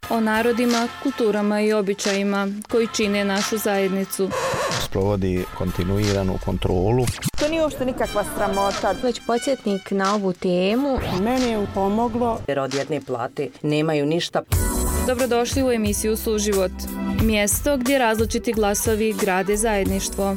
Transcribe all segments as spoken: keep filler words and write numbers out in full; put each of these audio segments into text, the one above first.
o narodima, kulturama i običajima koji čine našu zajednicu. Sprovodi kontinuiranu kontrolu. To nije uopšte nikakva sramota. Već podsjetnik na ovu temu. Meni je pomoglo. Jer od jedne plate nemaju ništa. Dobrodošli u emisiju Suživot. Mjesto gdje različiti glasovi grade zajedništvo.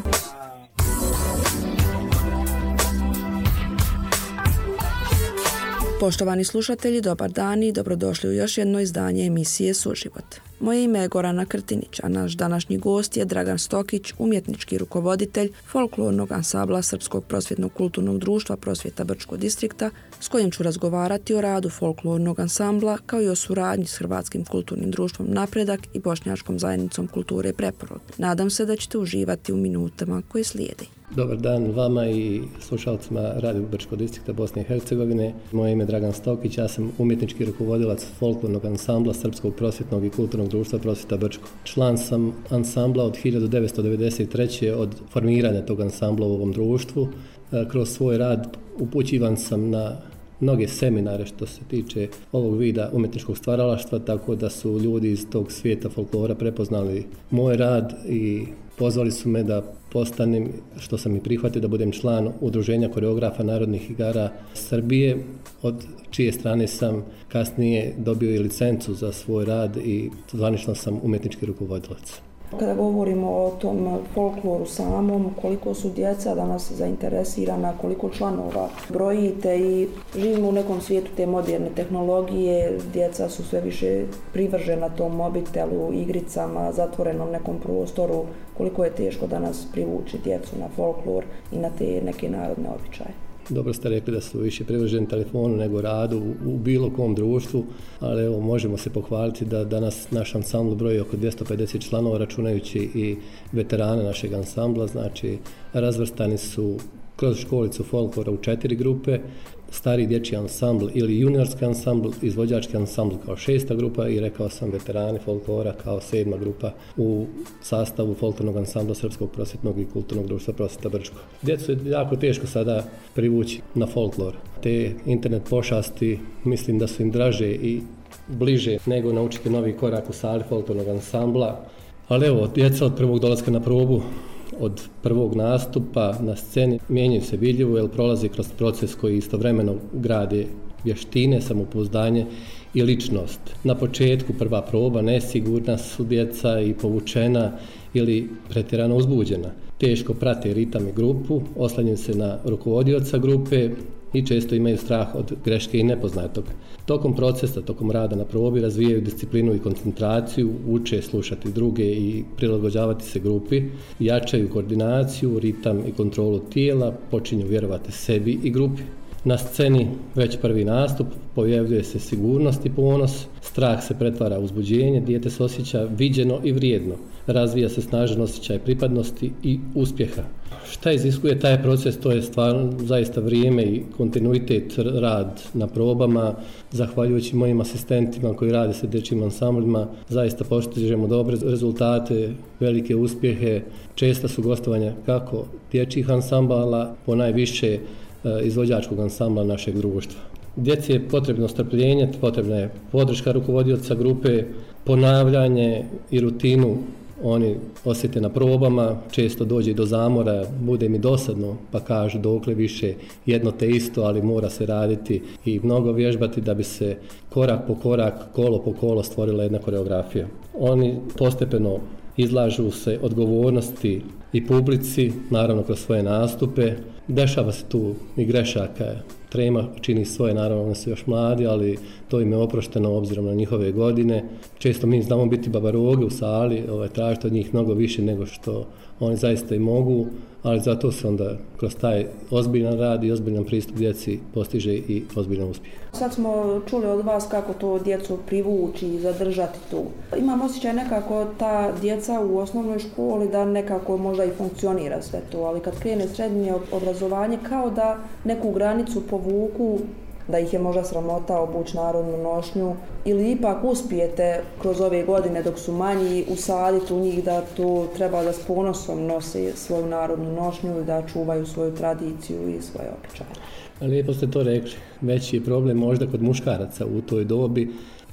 Poštovani slušatelji, dobar dan i dobrodošli u još jedno izdanje emisije Suživot. Moje ime je Gorana Krtinić, a naš današnji gost je Dragan Stokić, umjetnički rukovoditelj folklornog ansambla Srpskog prosvjetnog kulturnog društva Prosvjeta Brčko distrikta, s kojim ću razgovarati o radu folklornog ansambla kao i o suradnji s Hrvatskim kulturnim društvom Napredak i Bošnjačkom zajednicom kulture Preporod. Nadam se da ćete uživati u minutama koje slijedi. Dobar dan vama i slušalcima Radio Brčko distrikta Bosne i Hercegovine. Moje ime je Dragan Stokić, ja sam umjetnički rukovodilac folklornog ansambla Srpskog prosvjetnog i kulturnog društva Prosvjeta Brčko. Član sam ansambla od hiljadu devetsto devedeset treće od formiranja tog ansambla u ovom društvu. Kroz svoj rad upućivan sam na mnoge seminare što se tiče ovog vida umjetničkog stvaralaštva, tako da su ljudi iz tog svijeta folklora prepoznali moj rad i pozvali su me da postanem, što sam i prihvatio, da budem član Udruženja koreografa narodnih igara Srbije, od čije strane sam kasnije dobio i licencu za svoj rad i zvanično sam umjetnički rukovodilac. Kada govorimo o tom folkloru samom, koliko su djeca danas zainteresirana, koliko članova brojite i živimo u nekom svijetu te moderne tehnologije, djeca su sve više privržena tom mobitelu, igricama, zatvorenom nekom prostoru, koliko je teško danas privući djecu na folklor i na te neke narodne običaje. Dobro ste rekli da su više privrženi telefonu nego radu u, u bilo kom društvu, ali evo možemo se pohvaliti da danas naš ansambl broji oko dvjesto pedeset članova, računajući i veterane našeg ansambla, znači razvrstani su kroz školicu folklora u četiri grupe, stari dječji ansambl ili juniorski ansambl, izvođački ansambl kao šesta grupa i rekao sam veterani folklora kao sedma grupa u sastavu folklornog ansambla Srpskog prosvjetnog i kulturnog društva Prosvjeta Brčko. Djecu je jako teško sada privući na folklor. Te internet pošasti mislim da su im draže i bliže nego naučiti novi korak u sali folklornog ansambla. Ali evo, djeca od prvog dolaska na probu, od prvog nastupa na sceni mijenjaju se vidljivo jer prolazi kroz proces koji istovremeno grade vještine, samopouzdanje i ličnost. Na početku prva proba nesigurna su djeca i povučena ili pretjerano uzbuđena. Teško prate ritam i grupu, oslanjaju se na rukovodioca grupe i često imaju strah od greške i nepoznatog. Tokom procesa, tokom rada na probi razvijaju disciplinu i koncentraciju, uče slušati druge i prilagođavati se grupi, jačaju koordinaciju, ritam i kontrolu tijela, počinju vjerovati sebi i grupi. Na sceni već prvi nastup, pojavljuje se sigurnost i ponos, strah se pretvara u uzbuđenje, dijete se osjeća viđeno i vrijedno, razvija se snažan osjećaj pripadnosti i uspjeha. Šta iziskuje taj proces, to je stvarno zaista vrijeme i kontinuitet rad na probama. Zahvaljujući mojim asistentima koji rade sa dječjim ansamblima, zaista postižemo dobre rezultate, velike uspjehe. Česta su gostovanja kako dječjih ansambala, ponajviše izvođačkog ansambla našeg društva. Djeci je potrebno strpljenje, potrebna je podrška rukovodioca grupe, ponavljanje i rutinu. Oni osjete na probama, često dođe do zamora, bude mi dosadno, pa kažu dokle više jedno te isto, ali mora se raditi i mnogo vježbati da bi se korak po korak, kolo po kolo stvorila jedna koreografija. Oni postepeno izlažu se odgovornosti i publici, naravno kroz svoje nastupe. Dešava se tu i grešaka, trema čini svoje, naravno oni su još mladi, ali to im je oprošteno obzirom na njihove godine. Često mi znamo biti babaroge u sali, ovaj, tražiti od njih mnogo više nego što oni zaista i mogu, ali zato se onda kroz taj ozbiljan rad i ozbiljan pristup djeci postiže i ozbiljan uspjeh. Sad smo čuli od vas kako to djecu privući i zadržati tu. Imam osjećaj nekako ta djeca u osnovnoj školi da nekako možda i funkcionira sve to, ali kad krene srednje obrazovanje kao da neku granicu povuku, da ih je možda sramota obući narodnu nošnju, ili ipak uspijete kroz ove godine dok su manji usaditi u njih da to treba da s ponosom nose svoju narodnu nošnju i da čuvaju svoju tradiciju i svoje običaje. Lijepo ste to rekli. Veći je problem možda kod muškaraca u toj dobi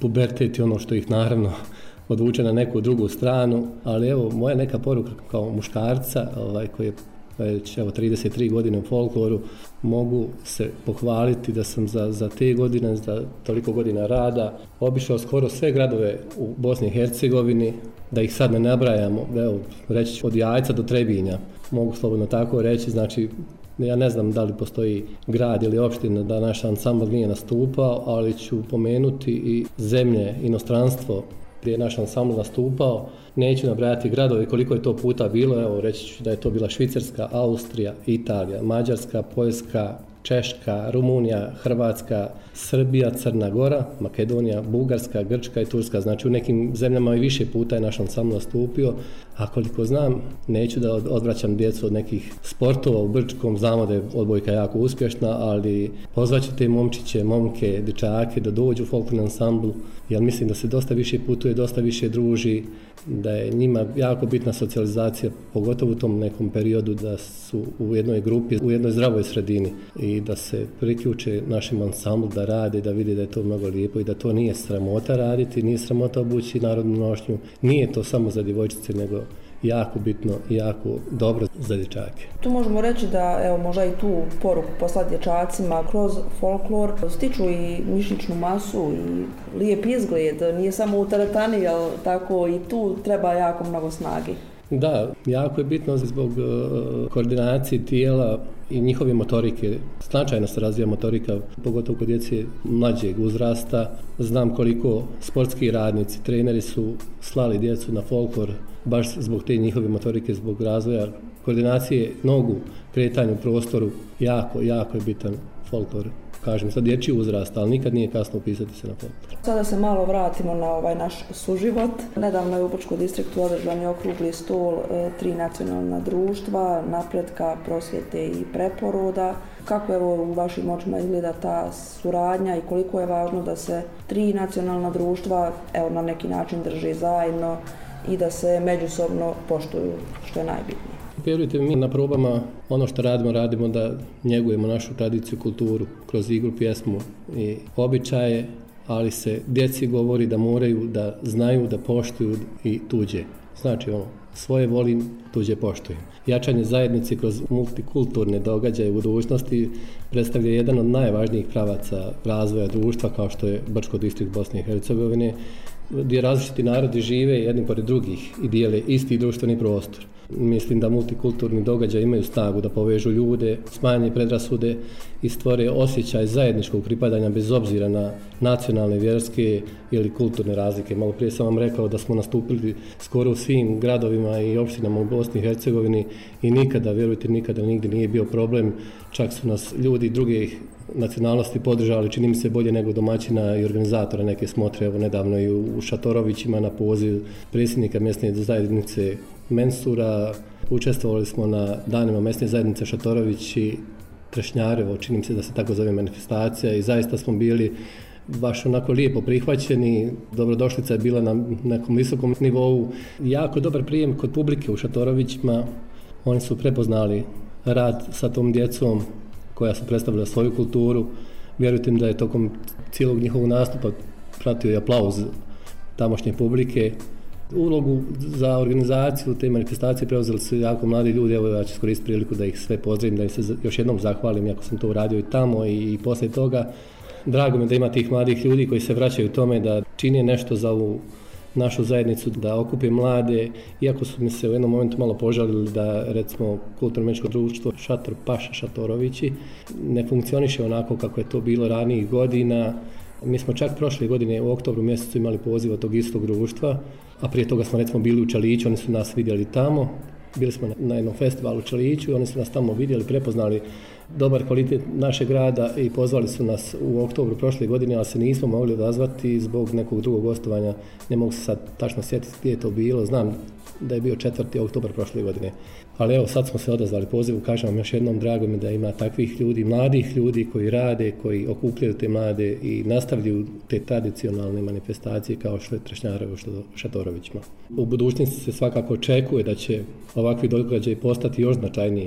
pubertet i ono što ih naravno odvuče na neku drugu stranu, ali evo moja neka poruka kao muškarca ovaj, koji je već evo, trideset tri godine u folkloru, mogu se pohvaliti da sam za, za te godine, za toliko godina rada, obišao skoro sve gradove u Bosni i Hercegovini, da ih sad ne nabrajamo, evo, reći ću od Jajca do Trebinja, mogu slobodno tako reći, znači ja ne znam da li postoji grad ili opština da naš ansambl nije nastupao, ali ću pomenuti i zemlje, inostranstvo gdje je naš ansambl nastupao. Neću nabrajati gradove koliko je to puta bilo, evo reći ću da je to bila Švicarska, Austrija, Italija, Mađarska, Poljska, Češka, Rumunija, Hrvatska, Srbija, Crna Gora, Makedonija, Bugarska, Grčka i Turska. Znači u nekim zemljama i više puta je naš ansambl nastupio, a koliko znam, neću da odvraćam djecu od nekih sportova u Brčkom, znamo da je odbojka jako uspješna, ali pozvaću te momčiće, momke, dječake da dođu u folklorni ansambl, jer mislim da se dosta više putuje, dosta više druži, da je njima jako bitna socijalizacija, pogotovo u tom nekom periodu da su u jednoj grupi, u jednoj zdravoj sredini i da se priključe našem ansamblu, da rade, da vide da je to mnogo lijepo i da to nije sramota raditi, nije sramota obući narodnu nošnju, nije to samo za djevojčice, nego jako bitno i jako dobro za dječake. Tu možemo reći da, evo, možda i tu poruku poslati dječacima kroz folklor, stiču i mišićnu masu i lijep izgled, nije samo u teretani, ali tako i tu treba jako mnogo snage. Da, jako je bitno zbog uh, koordinacije tijela i njihove motorike. Značajno se razvija motorika, pogotovo kod djece mlađeg uzrasta. Znam koliko sportski radnici, treneri su slali djecu na folklor baš zbog te njihove motorike, zbog razvoja koordinacije nogu, kretanja u prostoru. Jako, jako je bitan folklor. Kažem, sad dječji uzrast, ali nikad nije kasno upisati se na folklor. Sada se malo vratimo na ovaj naš suživot. Nedavno je u Brčkom distriktu održan je okrugli stol e, tri nacionalna društva, napretka, prosvjete i preporoda. Kako evo u vašim očima izgleda ta suradnja i koliko je važno da se tri nacionalna društva evo na neki način drže zajedno i da se međusobno poštuju, što je najbitnije. Vjerujte mi, na probama ono što radimo, radimo da njegujemo našu tradiciju, kulturu, kroz igru, pjesmu i običaje, ali se djeci govori da moraju da znaju da poštuju i tuđe. Znači ono, svoje volim, tuđe poštujem. Jačanje zajednice kroz multikulturne događaje u budućnosti predstavlja jedan od najvažnijih pravaca razvoja društva, kao što je Brčko distrikt Bosne i Hercegovine, gdje različiti narodi žive jedni pored drugih i dijele isti društveni prostor. Mislim da multikulturni događaji imaju snagu da povežu ljude, smanje predrasude i stvore osjećaj zajedničkog pripadanja bez obzira na nacionalne, vjerske ili kulturne razlike. Malo prije sam vam rekao da smo nastupili skoro u svim gradovima i opštinama u Bosni i Hercegovini i nikada, vjerujte, nikada nigdje nije bio problem. Čak su nas ljudi drugih nacionalnosti podržali, čini mi se, bolje nego domaćina i organizatora neke smotre. Evo nedavno i u Šatorovićima na poziv predsjednika mjesne zajednice Mensura. Učestvovali smo na danima mjesne zajednice Šatorović i Trešnjarevo, čini mi se da se tako zove manifestacija, i zaista smo bili baš onako lijepo prihvaćeni. Dobrodošlica je bila na nekom visokom nivou. Jako dobar prijem kod publike u Šatorovićima. Oni su prepoznali rad sa tom djecom koja su predstavila svoju kulturu. Vjerujte mi da je tokom cijelog njihovog nastupa pratio i aplauz tamošnje publike. Ulogu za organizaciju te manifestacije preuzeli su jako mladi ljudi. Evo ja ću iskoristiti priliku da ih sve pozdravim, da im se još jednom zahvalim, iako sam to uradio i tamo i, i poslije toga. Drago mi da ima tih mladih ljudi koji se vraćaju tome da čine nešto za ovu našu zajednicu, da okupe mlade, iako su mi se u jednom momentu malo požalili da, recimo, kulturno-umjetničko društvo Šator Paša Šatorovići ne funkcioniše onako kako je to bilo ranijih godina. Mi smo čak prošle godine u oktobru mjesecu imali poziv od tog istog društva, a prije toga smo, recimo, bili u Čaliću, oni su nas vidjeli tamo. Bili smo na jednom festivalu u Čaliću i oni su nas tamo vidjeli, prepoznali dobar kvalitet našeg grada i pozvali su nas u oktobru prošle godine, ali se nismo mogli odazvati zbog nekog drugog gostovanja. Ne mogu se sad tačno sjetiti gdje je to bilo, znam da je bio četvrti oktobar prošle godine. Ali evo, sad smo se odazvali pozivu, kažem vam još jednom, drago mi da ima takvih ljudi, mladih ljudi koji rade, koji okupljaju te mlade i nastavljaju te tradicionalne manifestacije kao što je Trešnjarevo, što je Šatorovićima. U budućnosti se svakako očekuje da će ovakvi događaji postati još značajniji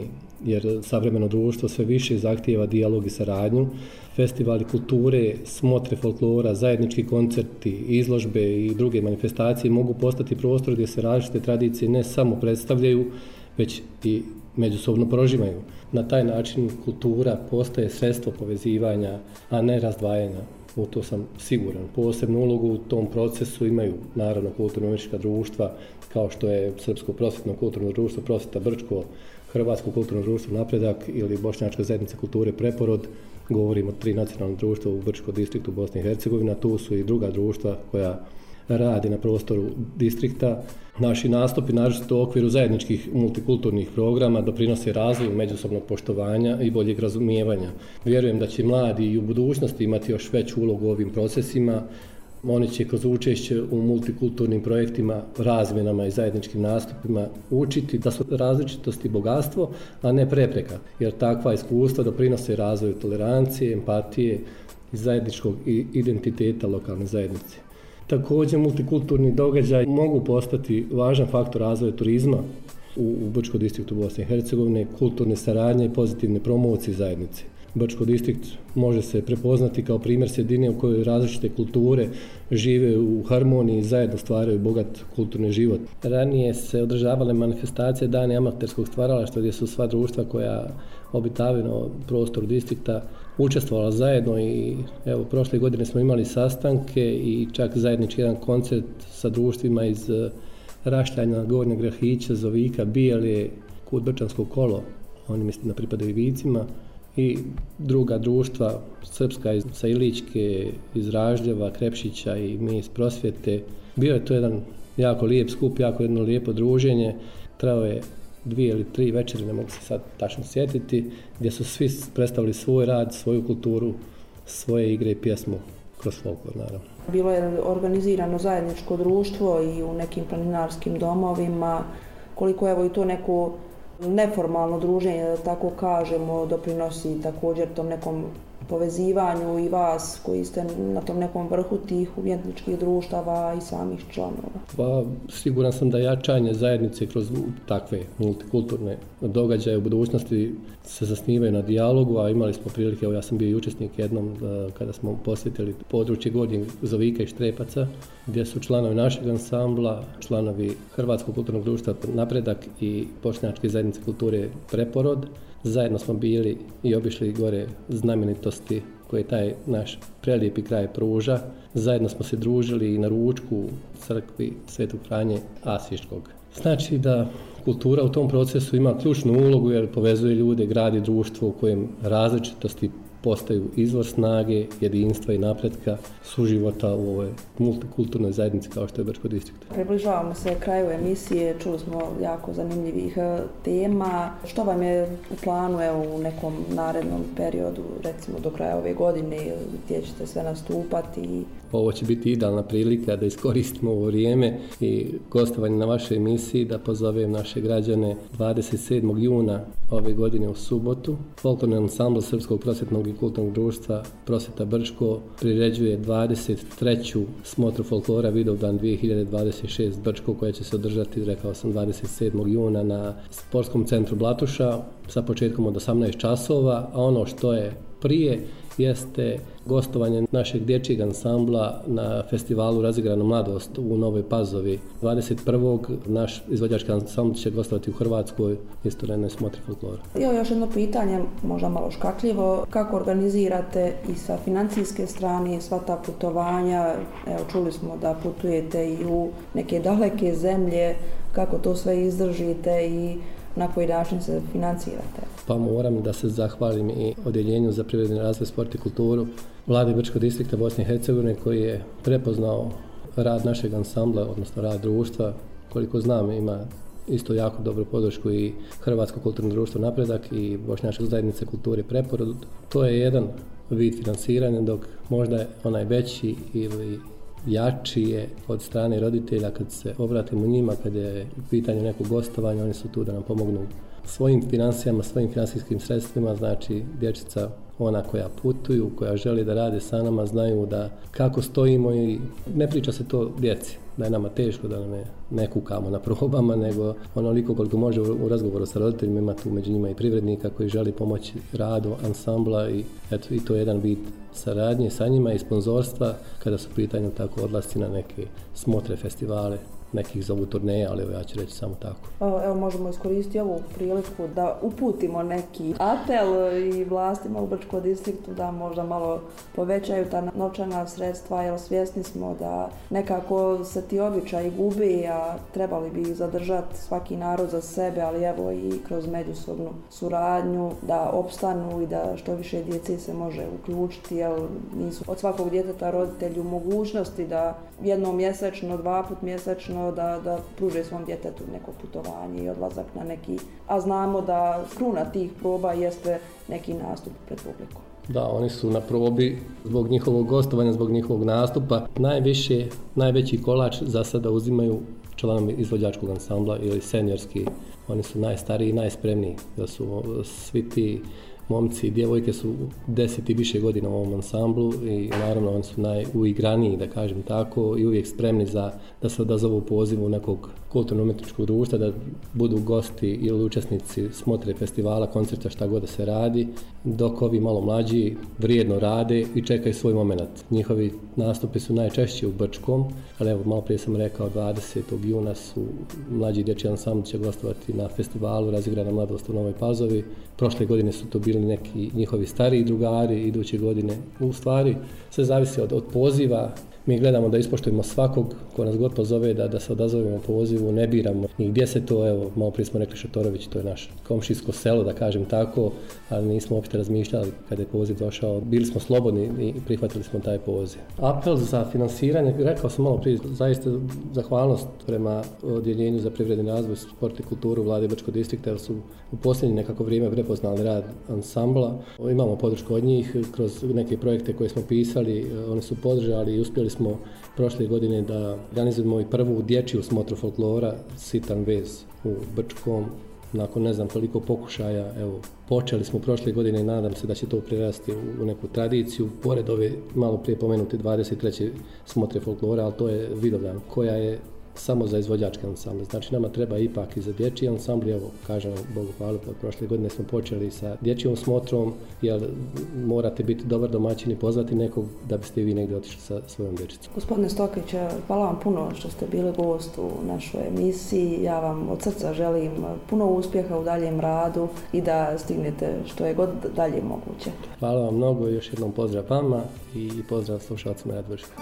jer savremeno društvo sve više zahtijeva dijalog i saradnju. Festivali kulture, smotre folklora, zajednički koncerti, izložbe i druge manifestacije mogu postati prostor gdje se različite tradicije ne samo predstavljaju, već i međusobno prožimaju. Na taj način kultura postaje sredstvo povezivanja, a ne razdvajanja. U to sam siguran. Posebnu ulogu u tom procesu imaju naravno kulturno-umjetnička društva, kao što je Srpsko prosvjetno kulturno društvo Prosvjeta Brčko, Hrvatsko kulturno društvo Napredak ili Bošnjačka zajednica kulture Preporod. Govorimo o tri nacionalna društva u Brčkom distriktu Bosne i Hercegovine, tu su i druga društva koja radi na prostoru distrikta. Naši nastupi, naročito u okviru zajedničkih multikulturnih programa, doprinose razvoju međusobnog poštovanja i boljeg razumijevanja. Vjerujem da će mladi i u budućnosti imati još veću ulogu u ovim procesima. Oni će kroz učešće u multikulturnim projektima, razmjenama i zajedničkim nastupima učiti da su različitosti bogatstvo, a ne prepreka, jer takva iskustva doprinose razvoju tolerancije, empatije i zajedničkog identiteta lokalne zajednice. Također, multikulturni događaj mogu postati važan faktor razvoja turizma u, u Brčkom distriktu Bosne i Hercegovine, kulturne saradnje i pozitivne promocije zajednice. Brčko distrikt može se prepoznati kao primjer sredine u kojoj različite kulture žive u harmoniji i zajedno stvaraju bogat kulturni život. Ranije se održavale manifestacije Dani amaterskog stvaralaštva gdje su sva društva koja obitavaju na prostoru distrikta učestvovala zajedno i evo prošle godine smo imali sastanke i čak zajednički jedan koncert sa društvima iz Raštajna, Gornjeg Grahića, Zovika, Bijele, Kut Brčansko kolo, oni mislim da pripadaju Vicima, i druga društva, srpska iz Iličke, iz Ražljeva, Krepšića i mi iz Prosvjete. Bio je to jedan jako lijep skup, jako jedno lijepo druženje. Trajao je dvije ili tri večeri, ne mogu se sad tačno sjetiti, gdje su svi predstavili svoj rad, svoju kulturu, svoje igre i pjesmu kroz folklor, naravno. Bilo je organizirano zajedničko društvo i u nekim planinarskim domovima, koliko evo i to neko neformalno druženje, da tako kažemo, doprinosi također tom nekom povezivanju i vas koji ste na tom nekom vrhu tih umjetničkih društava i samih članova? Pa, siguran sam da jačanje zajednice kroz takve multikulturne događaje u budućnosti se zasnivaju na dijalogu, a imali smo prilike, evo ja sam bio i učesnik jednom kada smo posjetili područje Gornjeg Zovika i Štrepaca, gdje su članovi našeg ansambla, članovi Hrvatskog kulturnog društva Napredak i Bošnjačke zajednice kulture Preporod. Zajedno smo bili i obišli gore znamenitosti koje taj naš prelijepi kraj pruža. Zajedno smo se družili i na ručku u crkvi Svetog Franje Asiškog. Znači da kultura u tom procesu ima ključnu ulogu jer povezuje ljude, gradi društvo u kojem različitosti postaju izvor snage, jedinstva i napretka, suživota u ovoj multikulturnoj zajednici kao što je Brčko distrikt. Približavamo se kraju emisije, čuli smo jako zanimljivih tema. Što vam je u planu evo, u nekom narednom periodu, recimo do kraja ove godine, gdje ćete sve nastupati? Ovo će biti idealna prilika da iskoristimo ovo vrijeme i gostovanje na vašoj emisiji, da pozovem naše građane dvadeset sedmog juna ove godine u subotu. Folklorni ansambl Srpskog prosvjetnog i kulturnog društva Prosvjeta Brčko priređuje dvadeset treću smotru folklora Vidovdan dvije hiljade dvadeset šest Brčko, koja će se održati, rekao sam, dvadeset sedmog juna na Sportskom centru Blatuša sa početkom od osamnaest časova, a ono što je prije jeste gostovanje našeg dječjeg ansambla na festivalu Razigrana mladost u Novoj Pazovi. dvadeset prvog naš izvođački ansambl će gostovati u Hrvatskoj isto na jednoj smotri folklora. Evo još jedno pitanje, možda malo škakljivo. Kako organizirate i sa financijske strane sva ta putovanja? Evo čuli smo da putujete i u neke daleke zemlje. Kako to sve izdržite i na koji način se financirate? Pa moram da se zahvalim i Odjeljenju za privredni razvoj, sport i kulturu Vlade Brčkog distrikta Bosne i Hercegovine koji je prepoznao rad našeg ansambla, odnosno rad društva. Koliko znam, ima isto jako dobru podršku i Hrvatsko kulturno društvo Napredak i Bošnjačka zajednica kulture Preporod. To je jedan vid financiranja, dok možda je onaj veći ili jači je od strane roditelja kad se obratimo njima, kad je u pitanju nekog gostovanja, oni su tu da nam pomognu svojim financijama, svojim financijskim sredstvima. Znači dječica, ona koja putuju, koja želi da rade sa nama, znaju da kako stojimo i ne priča se to djeci. da je nama teško, da ne, ne kukamo na probama, nego onoliko koliko može u razgovoru sa roditeljima, ima tu među njima i privrednika koji želi pomoći radu ansambla i eto, i to je jedan vid saradnje sa njima i sponzorstva kada su u pitanju tako odlasci na neke smotre, festivale, nekih zovu turneja, ali evo ja ću reći samo tako. Evo možemo iskoristiti ovu priliku da uputimo neki apel i vlastima u Brčkom distriktu da možda malo povećaju ta novčana sredstva, jer svjesni smo da nekako se ti običaji gubi, a trebali bi ih zadržati svaki narod za sebe, ali evo i kroz međusobnu suradnju da opstanu i da što više djeci se može uključiti, jer nisu od svakog djeteta roditelji u mogućnosti da jednom mjesečno, dva put mjesečno da, da pruže svom djetetu neko putovanje i odlazak na neki, a znamo da kruna tih proba jeste neki nastup pred publikom. Da, oni su na probi zbog njihovog gostovanja, zbog njihovog nastupa. Najviše, najveći kolač za sada uzimaju članovi izvođačkog ansambla ili seniorski. Oni su najstariji i najspremniji, da su svi ti momci i djevojke su deset i više godina u ovom ansamblu i naravno oni su najuigraniji, da kažem tako, i uvijek spremni za da se odazovu pozivu nekog kulturno-umjetničkog društva, da budu gosti ili učesnici smotre festivala, koncerta, šta god da se radi, dok ovi malo mlađi vrijedno rade i čekaju svoj moment. Njihovi nastupi su najčešće u Brčkom, ali evo malo prije sam rekao dvadesetog juna su mlađi dječji ansambl će gostovati na festivalu Razigrana mladost u Novoj Pazovi. Prošle godine su to bili neki njihovi stariji drugari, iduće godine u stvari sve zavisi od, od poziva. Mi gledamo da ispoštujemo svakog ko nas god pozove, da, da se odazovemo pozivu, ne biramo ni gdje se to, evo, malo prije smo rekli Šatorović, to je naše komšijsko selo, da kažem tako, ali nismo uopšte razmišljali kada je poziv došao, bili smo slobodni i prihvatili smo taj poziv. Apel za finansiranje, rekao sam malo prije, zaista zahvalnost prema Odjeljenju za privredni razvoj, sport i kulturu Vlade Brčkog distrikta, jer su u posljednje nekako vrijeme prepoznali rad ansambla. Imamo podršku od njih kroz neke projekte koje smo pisali, oni su podržali i uspjeli smo prošle godine da organizujemo i prvu dječju smotru folklora Sitan vez u Brčkom. Nakon ne znam koliko pokušaja, evo, počeli smo prošle godine i nadam se da će to prirasti u, u neku tradiciju. Pored ove malo prije pomenuti dvadeset treće smotre folklora, ali to je Vidovdan, koja je samo za izvođačke ansamble. Znači nama treba ipak i za dječji ansambl. Evo, kažem, Bogu hvala, prošle godine smo počeli sa dječjom smotrom, jer morate biti dobar domaćin i pozvati nekog da biste i vi negdje otišli sa svojom dječicom. Gospodine Stokić, hvala vam puno što ste bili gost u našoj emisiji. Ja vam od srca želim puno uspjeha u daljem radu i da stignete što je god dalje moguće. Hvala vam mnogo i još jednom pozdrav vama i pozdrav slušalcima Radio Brčka.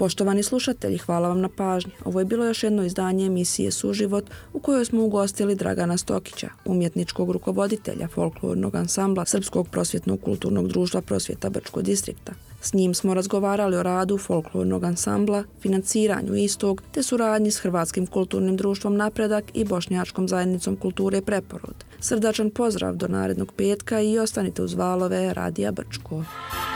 Poštovani slušatelji, hvala vam na pažnji. Ovo je bilo još jedno izdanje emisije Suživot u kojoj smo ugostili Dragana Stokića, umjetničkog rukovoditelja folklornog ansambla Srpskog prosvjetnog kulturnog društva Prosvjeta Brčko distrikta. S njim smo razgovarali o radu folklornog ansambla, financiranju istog te suradnji s Hrvatskim kulturnim društvom Napredak i Bošnjačkom zajednicom kulture Preporod. Srdačan pozdrav do narednog petka i ostanite uz valove Radija Brčko.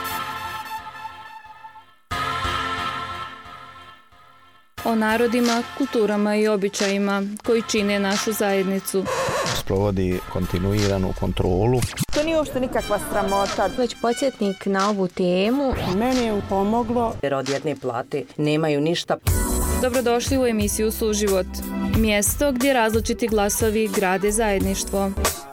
O narodima, kulturama i običajima koji čine našu zajednicu. Sprovodi kontinuiranu kontrolu. To nije uopšte nikakva sramota. Već podsjetnik na ovu temu. Meni je pomoglo. Jer od jedne plate nemaju ništa. Dobrodošli u emisiju Suživot, mjesto gdje različiti glasovi grade zajedništvo.